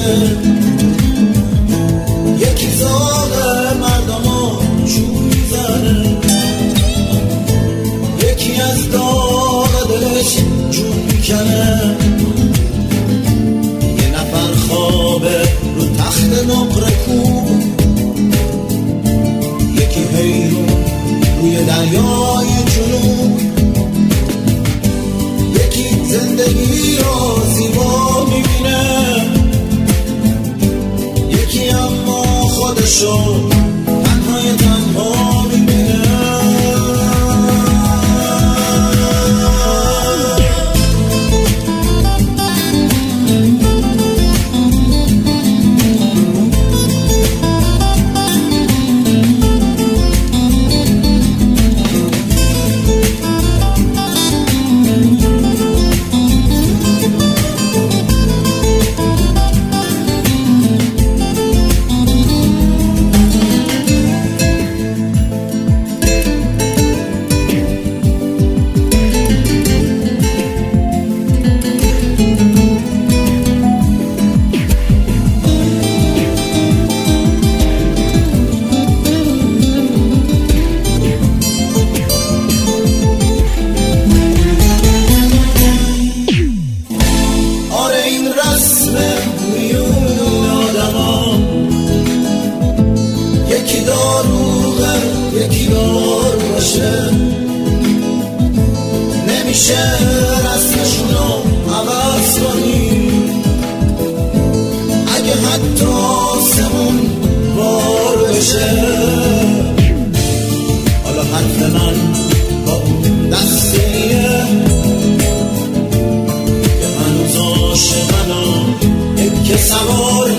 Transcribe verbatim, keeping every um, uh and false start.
باشه، یکی زاغ مردمو چون میزنه، یکی از داغ دلش جون میکنه، یه نفر خوابه رو تخت نقره کوب، یکی حیرون روی دریای جنوب، یکی زندگی رو زیبا میبینه، یکی اما خودشو تنهای تنها میبینه. نمیشه رسمشونو عوض کنی، اگه حتی آسمون بار بشه. حالا حرف من با اون دستیه که هنوز عاشقنم، یک که سوار